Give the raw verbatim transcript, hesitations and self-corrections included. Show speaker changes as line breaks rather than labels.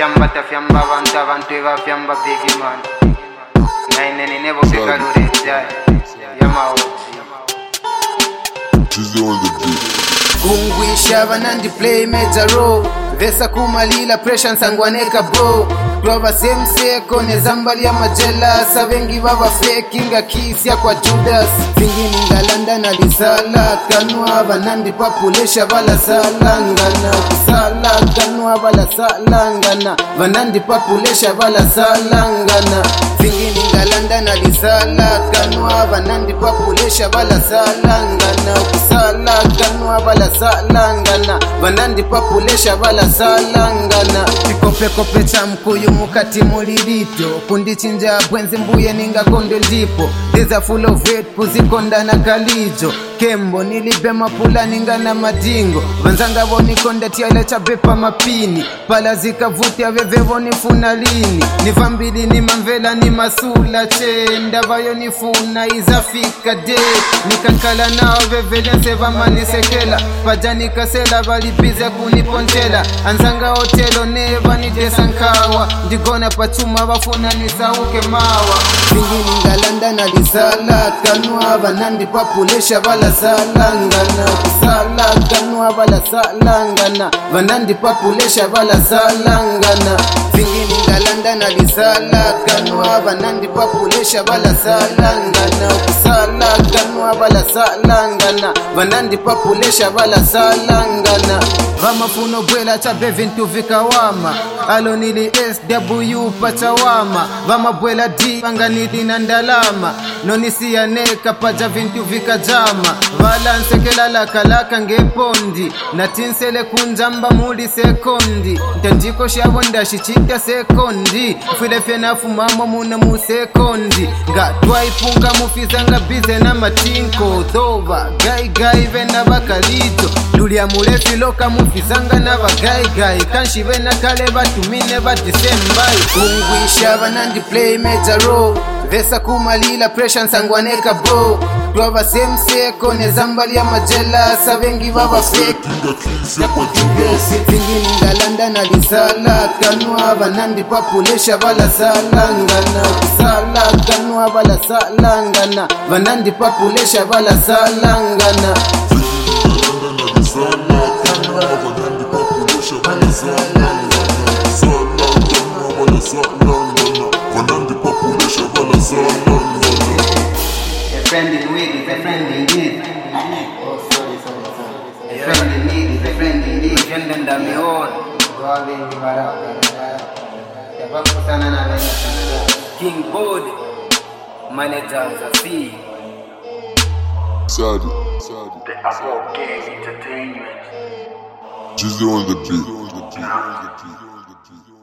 Fiamba ta fiamba vanta vantu eva fiamba big man. Naine ni never pick a do this guy. Yama
She's on the beat.
Kungwisha vanandi play major role. Vesa kumalila pressure sangwaneka bro. Tuwa semseko nezambali ya majela. Savengi baba fakinga kisia kwa Judas. Fingini ngalanda na lisala. Kanua vanandi papulesha vala salangana. Sala kanua vala salangana. Vanandi papulesha vala salangana. Fingini ngalanda na lisala. Kanua vanandi papulesha vala salangana. Sala kanua vala salangana. Vanandi papulesha vala salangana. Pikope kope cha mkuyu mukati mulirito. Kundi chinja bwenzi mbuye ninga kondo ndipo. Deza full of weight kuzikonda na kalijo. Kembo nilibe mapula ninga na madingo. Vanzanga voni konde tiale cha bepa mapini. Pala zika vutia vevevo nifuna lini. Nifambili ni mamvela ni masula che. Ndavayo nifuna izafika de. Nikankala nao vevele seva manisekela. Pajani kasela valipize kunipontela. Anzanga hotelo neva nitesankawa. Ndigona pachuma wafuna nisauke mawa. Fingini ngalanda na lisala. Kanua vanandi papulesha vala salangana. Sala kanua vala salangana. Vanandi papulesha vala salangana. Fingini ngalanda na lisala. Kanua vanandi papulesha vala salangana. Sala kanua vala salangana. Vanandi papulesha vala salangana. Vama funo bwela cha bevintu vikawama. Alo nili S W pachawama. Vama bwela D panga nili nandalama. Nonisi ya neka paja vintu vikajama. Vala nsekela laka laka ngepondi. Natinsele kunjamba muli sekondi. Ntanjiko shabonda shichita sekondi. File fena fumamo muna mu sekondi. Gatwa ipunga mufizanga bize na matinko. Dova gai gai vena bakalito. Lulia mulefi loka mufizanga na bagai gai. Kanshi vena kale batumine batisembai. Kungwisha vanandi play major role. Vesa kumalila pressure sangwaneka bro. Tuwa semseko nezambali ya majela. Savengi baba fake Fingini ngalanda na lisala. Kanua vanandi papulesha vala salangana. Sala kanua vala salangana. Vanandi papulesha vala salangana.
A friend in need is a friend indeed. Oh, sorry, sorry, sorry. A friend in need is a friend indeed. Friend and the meon. King Bod, manager Zafi.
Sadi, Sadi.
The Apple Game Entertainment.
She's on the beat.